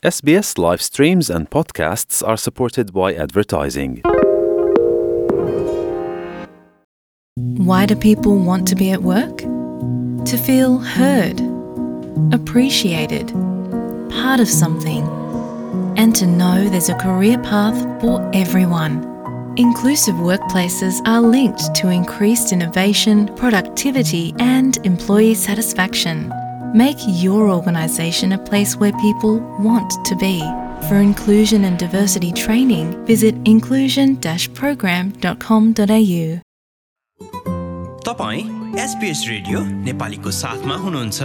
SBS live streams and podcasts are supported by advertising. Why do people want to be at work? To feel heard, appreciated, part of something, and to know there's a career path for everyone. Inclusive workplaces are linked to increased innovation, productivity, and employee satisfaction. Make your organisation a place where people want to be. For inclusion and diversity training, visit inclusion-program.com.au. तपाईं SBS radio नेपालीको साथमा हुनुहुन्छ।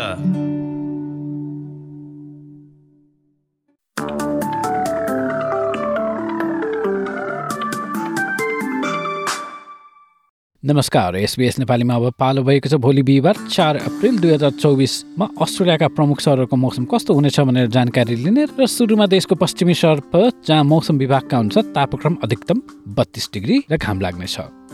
नमस्कार, SBS नेपालीमा अब पालो भएको छ। भोलि बिहिबार 4 अप्रिल 2024 मा अस्ट्रेलियाका प्रमुख शहरहरूको मौसम कस्तो हुनेछ भनेर जानकारी लिने र सुरुमा देशको पश्चिमी शहर पर्थ, जहाँ मौसम विभागका अनुसार तापक्रम अधिकतम 32 डिग्री र घाम लाग्नेछ।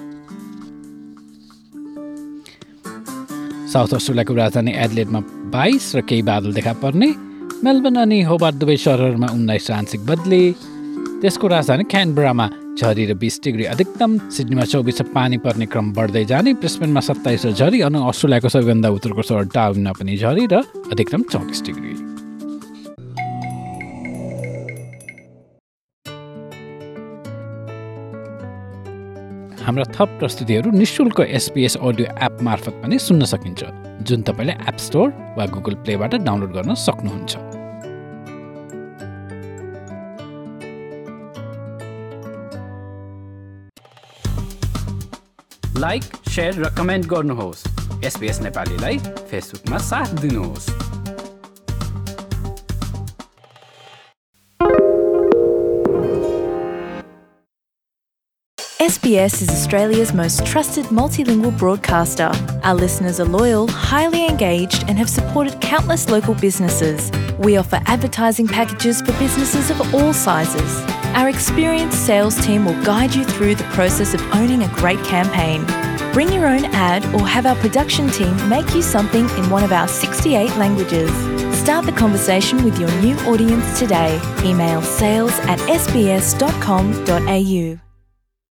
साउथ अस्ट्रेलियाको राजधानी एडलेडमा 22 र केही बादल देखा पर्ने। मेलबर्न अनि होबार्ट दुवै शहरहरूमा 19 आंशिक बदली। त्यसको राजधानी क्यानबरामा झरी र 20 डिग्री अधिकतम। सिडनीमा 24 पानी पर्ने क्रम बढ्दै जाने। ब्रिस्बेनमा 27 झरी अनि अस्ट्रेलियाको सबैभन्दा उत्तरको शहर डार्विनमा पनि झरी र अधिकतम 34 डिग्री। हाम्रा थप प्रस्तुतिहरू निःशुल्क SBS अडियो एप मार्फत पनि सुन्न सकिन्छ, जुन तपाईँले एप स्टोर वा गुगल प्लेबाट डाउनलोड गर्न सक्नुहुन्छ। लाइक, शेयर र कमेन्ट गर्नुहोस्। SBS नेपालीलाई फेसबुकमा साथ दिनुहोस्। SBS is Australia's most trusted multilingual broadcaster. Our listeners are loyal, highly engaged, and have supported countless local businesses. We offer advertising packages for businesses of all sizes. Our experienced sales team will guide you through the process of owning a great campaign. Bring your own ad or have our production team make you something in one of our 68 languages. Start the conversation with your new audience today. Email sales@sbs.com.au.